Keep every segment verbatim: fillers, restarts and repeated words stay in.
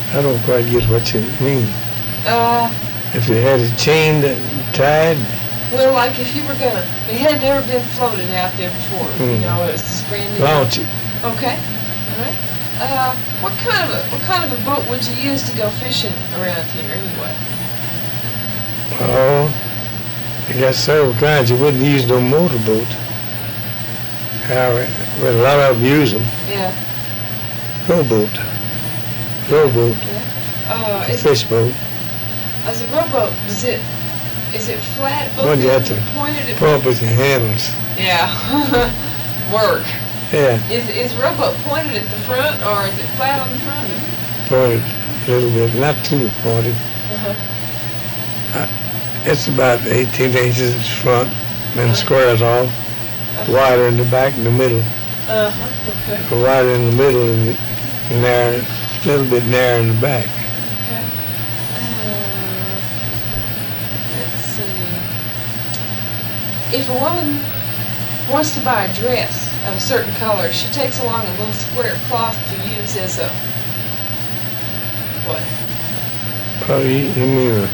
I don't quite get what you mean. Uh, If you had it chained and tied, well, like if you were gonna, it had never been floated out there before. You Mm. know, it was just brand new. launch it. Okay. All right. Uh, what kind of a what kind of a boat would you use to go fishing around here anyway? Oh, you got several kinds. You wouldn't use no motorboat. However, but a lot of them use them. Yeah. Rowboat. Rowboat. Yeah. Uh, is, Fish boat. as a rowboat, is it is it flat? Both One you have ends to are pointed at pump with your handles. Yeah. Work. Yeah, Is is rowboat pointed at the front or is it flat on the front? pointed a little bit, not too pointed. Uh-huh. It's about eighteen inches front, then Uh-huh. squares off. Uh-huh. Wider in the back and the middle. Uh-huh. Okay. Wider in the middle and narrow, a little bit narrow in the back. Okay. Uh, let's see. If a woman wants to buy a dress of a certain color, she takes along a little square cloth to use as a what? Oh, you, you mean a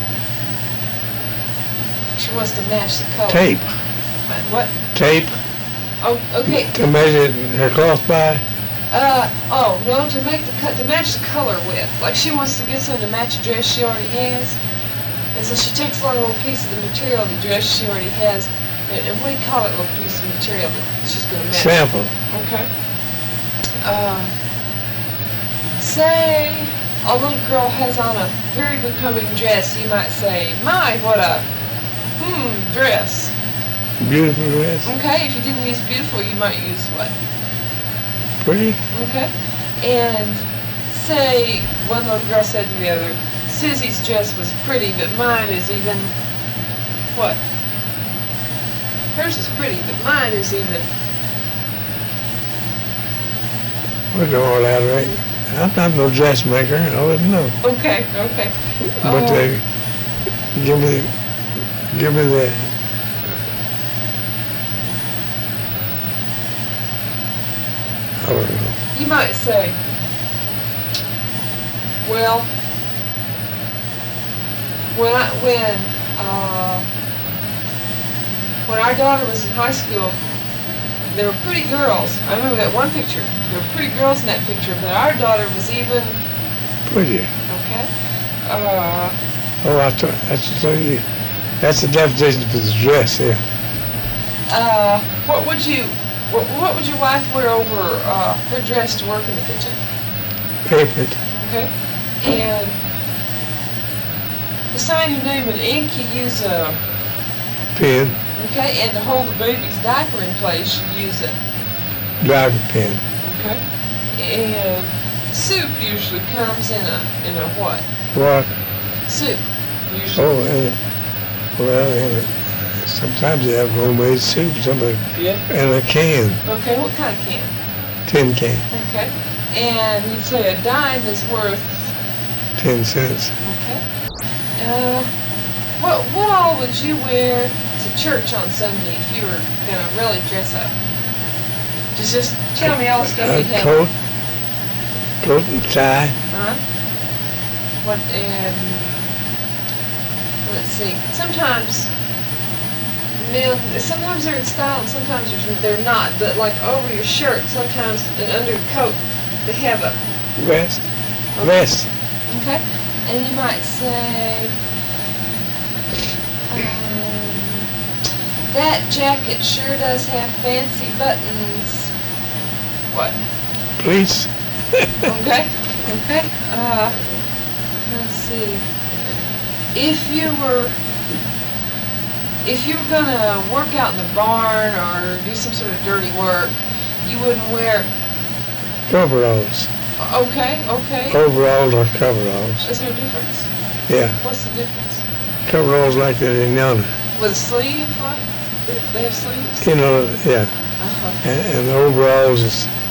She wants to match the color. tape? Uh, What? Tape Oh, okay. to measure her cloth by? Uh, oh, no, to make the cut, to match the color with. Like she wants to get something to match a dress she already has. And so she takes along a little piece of the material of the dress she already has. And, and what do you call that little piece of material that she's going to match? Sample. Okay. Um, say a little girl has on a very becoming dress. You might say, my, what a, hmm, dress. Beautiful dress. Okay, if you didn't use beautiful, you might use what? Pretty. Okay. And say one little girl said to the other, Susie's dress was pretty, but mine is even, what? Hers is pretty, but mine is even, We know all that, right? I'm not no dressmaker. I wouldn't know. okay, okay. But Oh, they give me, give me the. I don't know. you might say, well, when I, when, uh, when our daughter was in high school, there were pretty girls. I remember that one picture. There were pretty girls in that picture, but our daughter was even, Pretty. okay, uh, Oh, I thought that's so you. That's the definition for the dress. Yeah. uh, what would you, what, what would your wife wear over uh, her dress to work in the kitchen? Apron. Okay, and to sign your name in ink, you use a, Pen. okay, and to hold the baby's diaper in place, you use a, Driving pen. okay, and soup usually comes in a, in a what? What? Soup, usually. Oh, and well, and uh, sometimes they have homemade soup. Somebody Yeah. in a can, Okay, what kind of can? tin can, Okay, and you'd say a dime is worth, ten cents. okay. Uh, what, what all would you wear to church on Sunday if you were gonna really dress up? Just, just tell me all the stuff A you'd have. coat, coat and tie. Uh-huh. What, and, let's see, sometimes, men, sometimes they're in style and sometimes they're, they're not, but like over your shirt, sometimes, and under your coat, they have a, Vest. Okay. Vest. okay? And you might say, um, that jacket sure does have fancy buttons. What? Please. Okay, okay. Uh, let's see. If you were, if you were gonna work out in the barn or do some sort of dirty work, you wouldn't wear. Coveralls. Okay, okay. Overalls or coveralls. Is there a difference? Yeah. What's the difference? Coveralls like that in yonder. With a sleeve? What? They have sleeves? You know, yeah. Uh-huh. And, and the overalls is